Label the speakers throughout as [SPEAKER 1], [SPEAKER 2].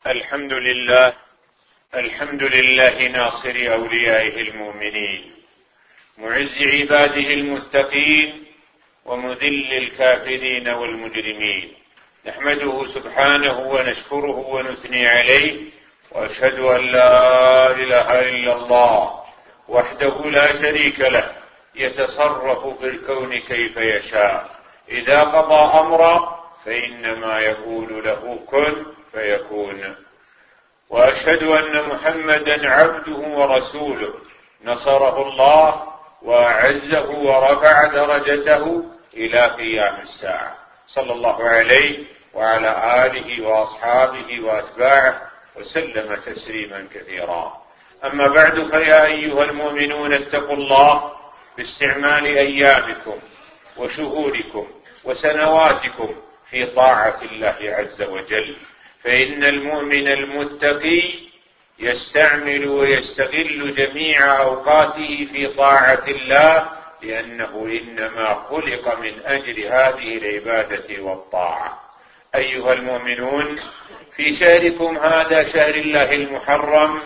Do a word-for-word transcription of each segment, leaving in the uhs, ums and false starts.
[SPEAKER 1] الحمد لله الحمد لله ناصر أوليائه المؤمنين، معز عباده المتقين، ومذل الكافرين والمجرمين. نحمده سبحانه ونشكره ونثني عليه، وأشهد أن لا إله إلا الله وحده لا شريك له، يتصرف في الكون كيف يشاء. إذا قضى أمرا فإنما يقول له كن فيكون. وأشهد أن محمدا عبده ورسوله، نصره الله وأعزه ورفع درجته إلى قيام الساعة، صلى الله عليه وعلى آله وأصحابه وأتباعه وسلم تسليما كثيرا. أما بعد، فيا أيها المؤمنون اتقوا الله باستعمال أيامكم وشهوركم وسنواتكم في طاعة الله عز وجل، فإن المؤمن المتقي يستعمل ويستغل جميع أوقاته في طاعة الله، لأنه إنما خلق من أجل هذه العبادة والطاعة. أيها المؤمنون، في شهركم هذا، شهر الله المحرم،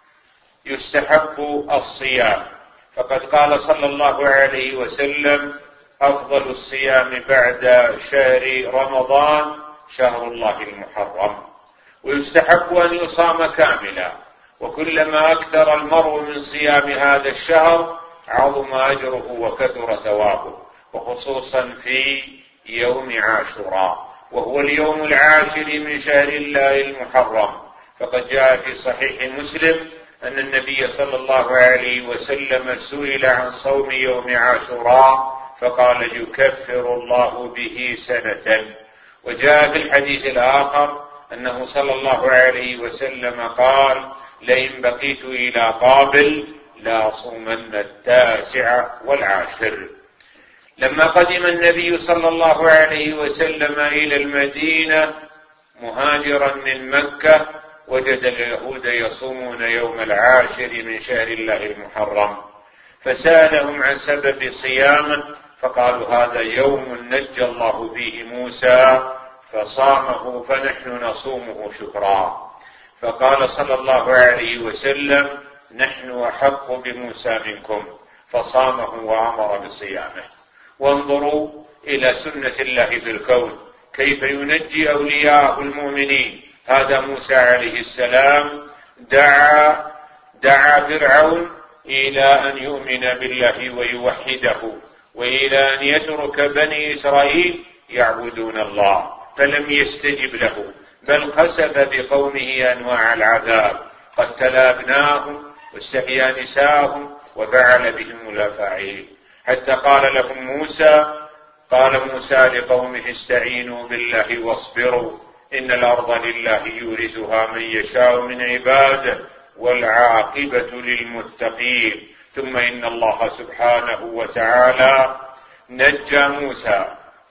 [SPEAKER 1] يستحب الصيام، فقد قال صلى الله عليه وسلم: أفضل الصيام بعد شهر رمضان شهر الله المحرم. ويستحب أن يصام كاملا، وكلما أكثر المرء من صيام هذا الشهر عظم أجره وكثر ثوابه، وخصوصا في يوم عاشوراء، وهو اليوم العاشر من شهر الله المحرم. فقد جاء في صحيح مسلم أن النبي صلى الله عليه وسلم سئل عن صوم يوم عاشوراء فقال: يكفر الله به سنة. وجاء في الحديث الآخر أنه صلى الله عليه وسلم قال: لئن بقيت إلى قابل لا صومن التاسع والعاشر. لما قدم النبي صلى الله عليه وسلم إلى المدينة مهاجرا من مكة، وجد اليهود يصومون يوم العاشر من شهر الله المحرم، فسألهم عن سبب صيامه، فقالوا: هذا يوم نجى الله فيه موسى فصامه فنحن نصومه شكرا. فقال صلى الله عليه وسلم: نحن أحق بموسى منكم، فصامه وأمر بصيامه. وانظروا إلى سنة الله في الكون، كيف ينجي أولياءه المؤمنين. هذا موسى عليه السلام دعا دعا فرعون إلى أن يؤمن بالله ويوحده، وإلى أن يترك بني إسرائيل يعبدون الله، فلم يستجب له، بل خسف بقومه أنواع العذاب، قتل أبناهم واستحيا نساءهم وفعل بهم الأفاعيل، حتى قال لهم موسى قال موسى لقومه: استعينوا بالله واصبروا، إن الأرض لله يورثها من يشاء من عباده والعاقبة للمتقين. ثم إن الله سبحانه وتعالى نجى موسى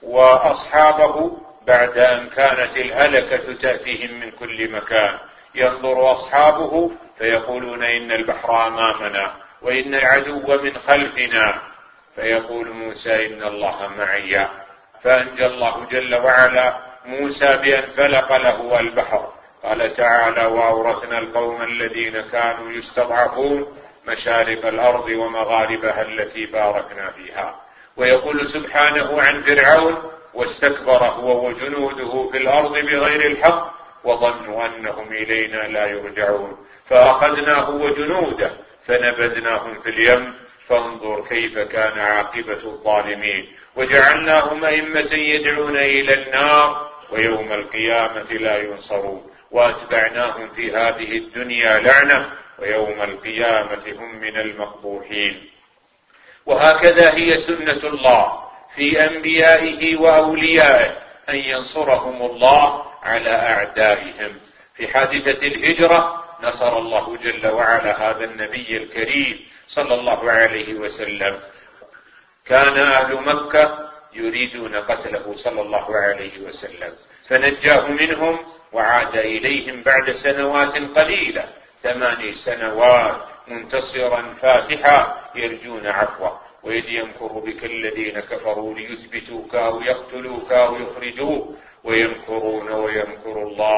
[SPEAKER 1] وأصحابه بعد أن كانت الهلكة تأتيهم من كل مكان. ينظر أصحابه فيقولون: إن البحر أمامنا وإن العدو من خلفنا، فيقول موسى: إن الله معي، فأنجى الله جل وعلا موسى بأن فلق له البحر. قال تعالى: وأورثنا القوم الذين كانوا يستضعفون مشارق الأرض ومغاربها التي باركنا فيها. ويقول سبحانه عن فرعون: واستكبر هو وجنوده في الأرض بغير الحق وظنوا أنهم إلينا لا يرجعون، فأخذناه وجنوده فنبذناهم في اليم فانظر كيف كان عاقبة الظالمين. وجعلناهم أئمة يدعون إلى النار ويوم القيامة لا ينصرون، وأتبعناهم في هذه الدنيا لعنة ويوم القيامة هم من المقبوحين. وهكذا هي سنة الله في أنبيائه وأوليائه، أن ينصرهم الله على أعدائهم. في حادثة الهجرة نصر الله جل وعلا هذا النبي الكريم صلى الله عليه وسلم. كان أهل مكة يريدون قتله صلى الله عليه وسلم، فنجاه منهم وعاد إليهم بعد سنوات قليلة، ثماني سنوات منتصرا فاتحا يرجون عفوه. وإذ يمكر بك الذين كفروا ليثبتوك أو يقتلوك أو يخرجوك ويمكرون ويمكر الله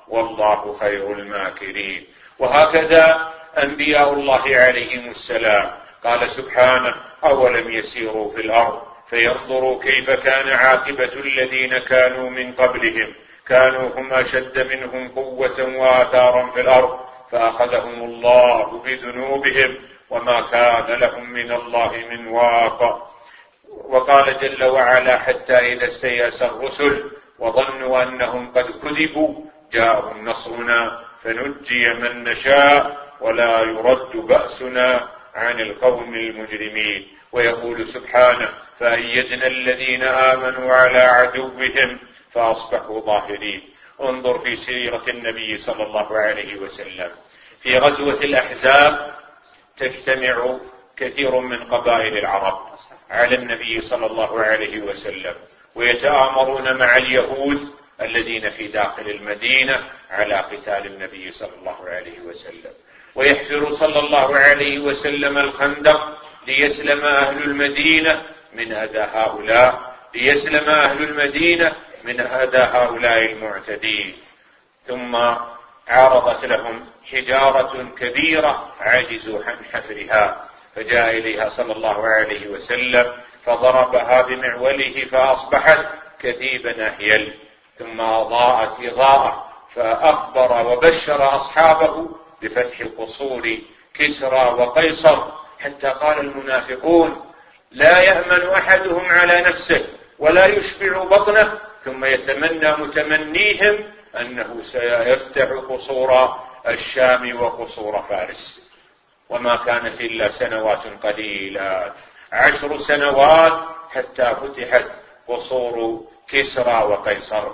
[SPEAKER 1] والله خير الماكرين. وهكذا أنبياء الله عليهم السلام، قال سبحانه: أولم يسيروا في الأرض فينظروا كيف كان عاقبة الذين كانوا من قبلهم كانوا هم أشد منهم قوة وآثارا في الأرض فأخذهم الله بذنوبهم وما كان لهم من الله من واق. وقال جل وعلا: حتى إذا استيأس الرسل وظنوا أنهم قد كذبوا جاءهم نصرنا فنجي من نشاء ولا يرد بأسنا عن القوم المجرمين. ويقول سبحانه: فأيدنا الذين آمنوا على عدوهم فأصبحوا ظاهرين. انظر في سيرة النبي صلى الله عليه وسلم. في غزوة الأحزاب تجتمع كثير من قبائل العرب على النبي صلى الله عليه وسلم، ويتآمرون مع اليهود الذين في داخل المدينة على قتال النبي صلى الله عليه وسلم. ويحفر صلى الله عليه وسلم الخندق ليسلم أهل المدينة من أذى هؤلاء ليسلم أهل المدينة من أذى هؤلاء المعتدين. ثم عرضت لهم حجارة كبيرة عجزوا عن حفرها، فجاء إليها صلى الله عليه وسلم فضربها بمعوله فأصبحت كثيب نهيل، ثم أضاءت إضاءة فأخبر وبشر أصحابه بفتح قصور كسرى وقيصر، حتى قال المنافقون: لا يأمن أحدهم على نفسه ولا يشبع بطنه ثم يتمنى متمنيهم أنه سيفتح قصور الشام وقصور فارس. وما كانت إلا سنوات قليلة، عشر سنوات حتى فتحت قصور كسرى وقيصر.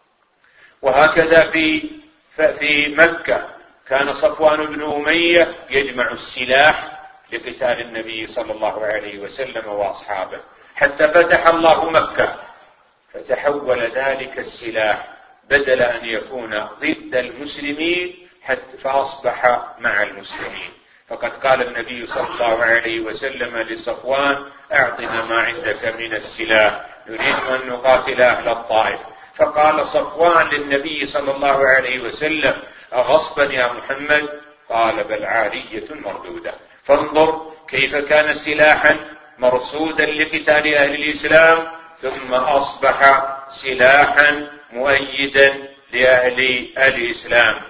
[SPEAKER 1] وهكذا في في مكة كان صفوان بن أمية يجمع السلاح لقتال النبي صلى الله عليه وسلم وأصحابه، حتى فتح الله مكة، فتحول ذلك السلاح بدل أن يكون ضد المسلمين حتى فأصبح مع المسلمين. فقد قال النبي صلى الله عليه وسلم لصفوان: أعطنا ما عندك من السلاح نريد أن نقاتل أهل الطائف. فقال صفوان للنبي صلى الله عليه وسلم: أغصبا يا محمد؟ قال: بل عارية مردودة. فانظر كيف كان سلاحا مرصودا لقتال أهل الإسلام ثم أصبح سلاحا مؤيدا لأهل الإسلام.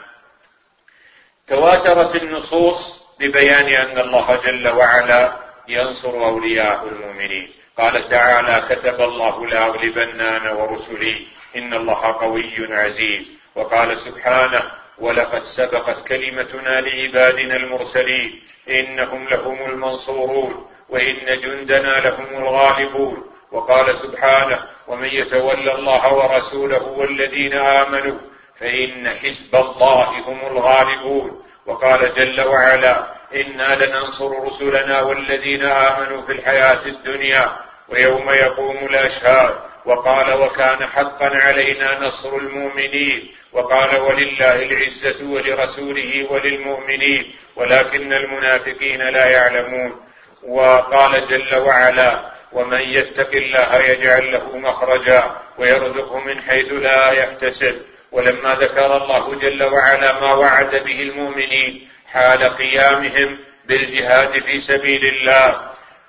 [SPEAKER 1] تواترت النصوص ببيان أن الله جل وعلا ينصر أولياء المؤمنين. قال تعالى: كتب الله لأغلبن أنا ورسلي إن الله قوي عزيز. وقال سبحانه: ولقد سبقت كلمتنا لعبادنا المرسلين إنهم لهم المنصورون وإن جندنا لهم الغالبون. وقال سبحانه: ومن يتولى الله ورسوله والذين آمنوا فإن حزب الله هم الغالبون. وقال جل وعلا: إنا لننصر رسلنا والذين آمنوا في الحياة الدنيا ويوم يقوم الأشهاد. وقال: وكان حقا علينا نصر المؤمنين. وقال: ولله العزة ولرسوله وللمؤمنين ولكن المنافقين لا يعلمون. وقال جل وعلا: ومن يتق الله يجعل له مخرجا ويرزقه من حيث لا يحتسب. ولما ذكر الله جل وعلا ما وعد به المؤمنين حال قيامهم بالجهاد في سبيل الله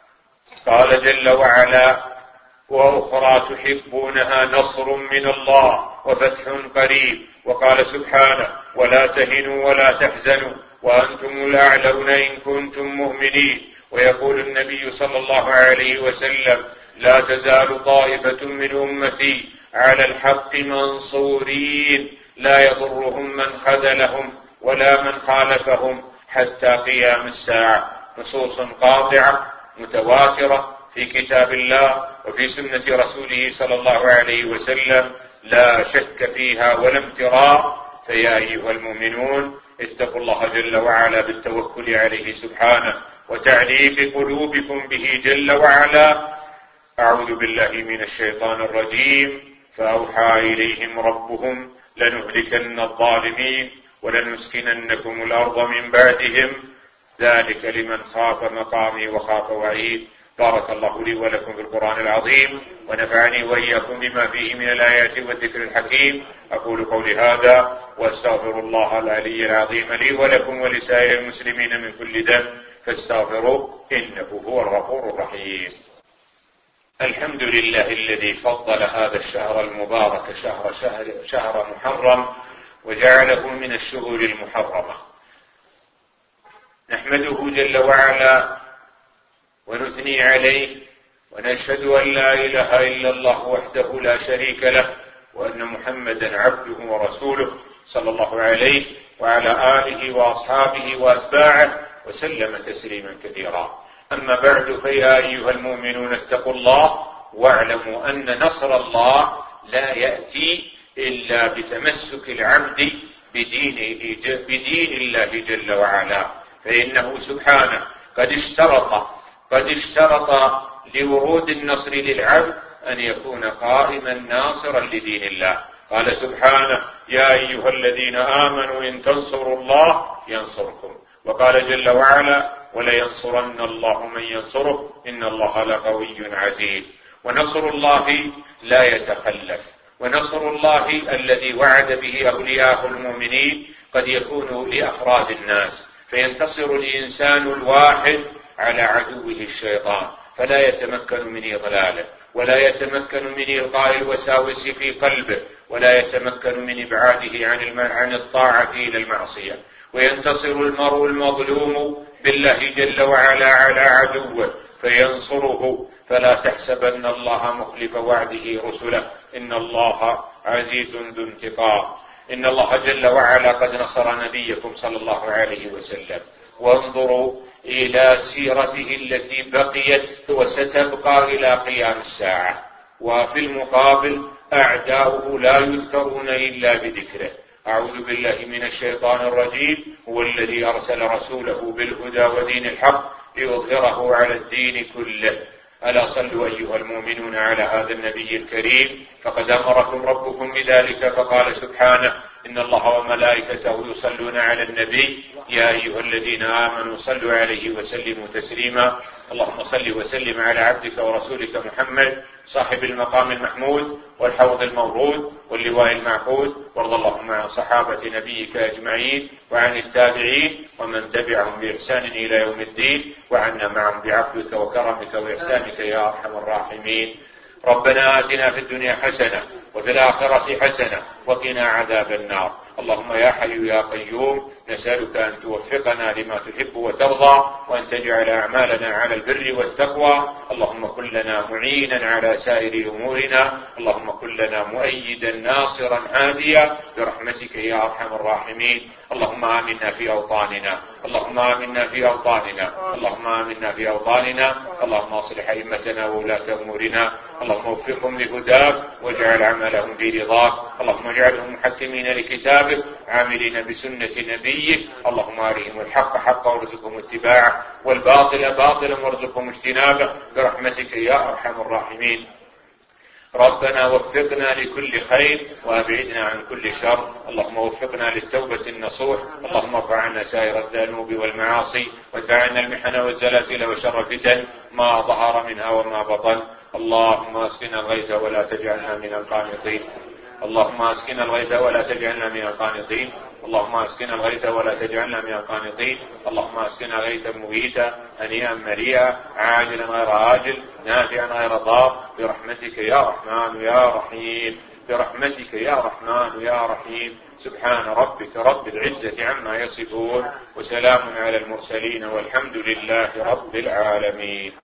[SPEAKER 1] قال جل وعلا: وأخرى تحبونها نصر من الله وفتح قريب. وقال سبحانه: ولا تهنوا ولا تحزنوا وأنتم الأعلون إن كنتم مؤمنين. ويقول النبي صلى الله عليه وسلم: لا تزال طائفة من أمتي على الحق منصورين لا يضرهم من خذلهم ولا من خالفهم حتى قيام الساعة. نصوص قاطعة متواترة في كتاب الله وفي سنة رسوله صلى الله عليه وسلم لا شك فيها ولا امتراء. فيا أيها المؤمنون اتقوا الله جل وعلا بالتوكل عليه سبحانه وتعليق قلوبكم به جل وعلا. أعوذ بالله من الشيطان الرجيم: فأوحى إليهم ربهم لنهلكن الظالمين ولنسكننكم الأرض من بعدهم ذلك لمن خاف مقامي وخاف وعيد. بارك الله لي ولكم في القرآن العظيم، ونفعني وإياكم بما فيه من الآيات والذكر الحكيم. أقول قولي هذا وأستغفر الله العلي العظيم لي ولكم ولسائر المسلمين من كل ذنب فاستغفروه إنه هو الغفور الرحيم. الحمد لله الذي فضل هذا الشهر المبارك شهر, شهر, شهر محرم وجعله من الشهور المحرمة. نحمده جل وعلا ونثني عليه ونشهد أن لا إله إلا الله وحده لا شريك له، وأن محمدا عبده ورسوله صلى الله عليه وعلى آله وأصحابه وأتباعه وسلم تسليما كثيرا. أما بعد، فيا أيها المؤمنون اتقوا الله واعلموا أن نصر الله لا يأتي إلا بتمسك العبد بدين, بدين الله جل وعلا، فإنه سبحانه قد اشترط قد اشترط لورود النصر للعبد أن يكون قائما ناصرا لدين الله. قال سبحانه: يا أيها الذين آمنوا إن تنصروا الله ينصركم. وقال جل وعلا: ولينصرن الله من ينصره إن الله لقوي عزيز. ونصر الله لا يتخلف، ونصر الله الذي وعد به أولياء المؤمنين قد يكون لأفراد الناس، فينتصر الإنسان الواحد على عدوه الشيطان فلا يتمكن من إضلاله، ولا يتمكن من إلقاء الوساوس في قلبه، ولا يتمكن من إبعاده عن الطاعة إلى المعصية. وينتصر المرء المظلوم بالله جل وعلا على عدوه فينصره. فلا تحسبن الله مخلف وعده رسله إن الله عزيز ذو انتقام. إن الله جل وعلا قد نصر نبيكم صلى الله عليه وسلم. وانظروا إلى سيرته التي بقيت وستبقى إلى قيام الساعة، وفي المقابل أعداؤه لا يذكرون إلا بذكره. أعوذ بالله من الشيطان الرجيم: هو الذي أرسل رسوله بالهدى ودين الحق ليظهره على الدين كله. ألا صلوا أيها المؤمنون على هذا النبي الكريم، فقد أمركم ربكم بذلك، فقال سبحانه: إن الله وملائكته يصلون على النبي يا أيها الذين آمنوا صلوا عليه وسلموا تسليما. اللهم صل وسلم على عبدك ورسولك محمد صاحب المقام المحمود والحوض المورود واللواء المعقود، وارض اللهم عن صحابة نبيك أجمعين وعن التابعين ومن تبعهم بإحسان إلى يوم الدين، وعنا معهم بعفوك وكرمك وإحسانك يا أرحم الراحمين. ربنا آتنا في الدنيا حسنة وفي الآخرة حسنة وقنا عذاب النار. اللهم يا حي يا قيوم نسألك أن توفقنا لما تحب وترضى، وأن تجعل أعمالنا على البر والتقوى. اللهم كن لنا معينا على سائر أمورنا، اللهم كن لنا مؤيدا ناصرا هاديا برحمتك يا أرحم الراحمين. اللهم آمنا في أوطاننا اللهم آمنا في أوطاننا اللهم آمنا في أوطاننا اللهم أصلح أئمتنا وولاة أمورنا، اللهم وفقهم لهداك واجعل عملهم في رضاك، اللهم اجعلهم محكمين لكتابك عاملين بسنة نبيك، اللهم أرهم الحق حقا وارزقهم اتباعه والباطل باطلا وارزقهم اجتنابه برحمتك يا أرحم الراحمين. ربنا وفقنا لكل خير وأبعدنا عن كل شر، اللهم وفقنا للتوبة النصوح، اللهم ارفع عنا سائر الذنوب والمعاصي، وادفع عنا المحن والزلازل وشر الفتن ما ظهر منها وما بطن. اللهم اسقنا الغيث ولا تجعلنا من القانطين اللهم اسقنا الغيث ولا تجعلنا من القانطين اللهم اسقنا الغيث ولا تجعلنا من القانطين اللهم اسقنا غيثا مغيثا هنيئا مريئا عاجلا غير آجل نافعا غير ضار برحمتك يا رحمن يا رحيم برحمتك يا رحمن يا رحيم. سبحان ربك رب العزة عما يصفون وسلام على المرسلين والحمد لله رب العالمين.